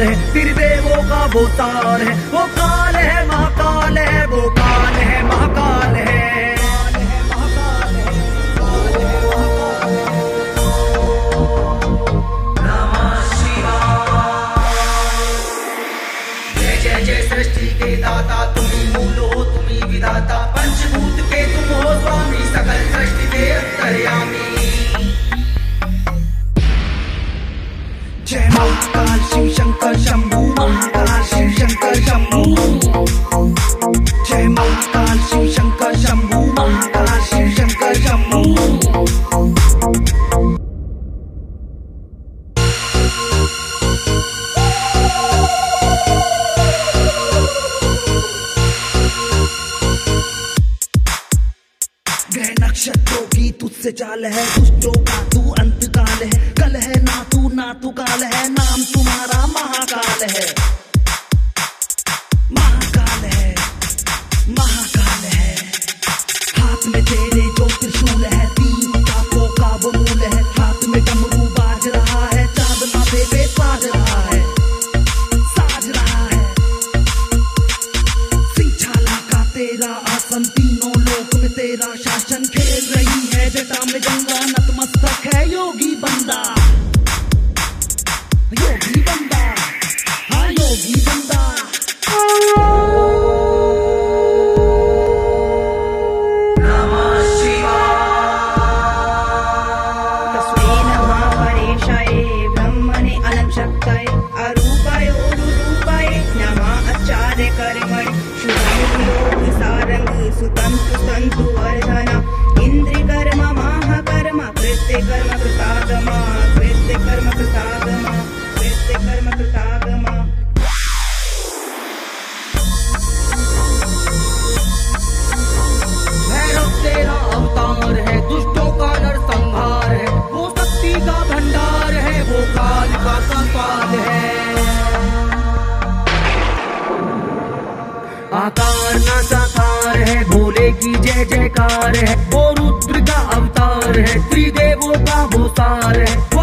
अवतार है, त्रिदेवों का वो तार है। वो काल है महाकाल है, वो काल है महाकाल है। जय जय सृष्टि के दाता, तुम्ही मूल हो तुम्ही विधाता, पंचभूत के तुम हो स्वामी, सकल सृष्टि के अंतर्यामी। जय महाकाल शिव शंकर शंभू, महाकाल शिव शंकर शंभू। जय महाकाल शिव शंकर शंभू, महाकाल शिव शंकर शंभू। ग्रह नक्षत्रों की तुझसे चाल है, दुष्टों का तू अंतकाल है। कल है ना तू काल है, नाम तुम्हारा महाकाल है। महाकाल है, महाकाल है। हाथ में तेरे जो त्रिशूल है, तीन ताकों का वो मूल है। हाथ में डमरू बाज रहा है, चांद माथे पे साज रहा है, साज रहा है। सिंह छाला का तेरा आसन, तीनों लोक में तेरा शासन। खेल रही है जटा में गंगा, नतमस्तक है योगी बंदा, योगी बंदा, हाँ योगी बंदा। नमः शिवाय। तस्मै नमः परेशाय ब्रह्मणे अनंत शक्ताय, अरूपाय उरूपाय नमः आचार्य कर्मणि, शुभं योग सारंग सुतंतु संतु वर्धना। इंद्रिय कर्म महाकर्म, कृत्य कर्म कृतागमा, कृत्य कर्म कृतागमा, कृत्य कर्म कृतागमा। भैरव तेरा अवतार है, दुष्टों का नरसंहार है। वो शक्ति का भंडार है, वो काल का संपाल है। आकार न साकार है, भोले की जय जयकार है। वो रुद्र का अवतार है, त्रिदेवों का वो सार है।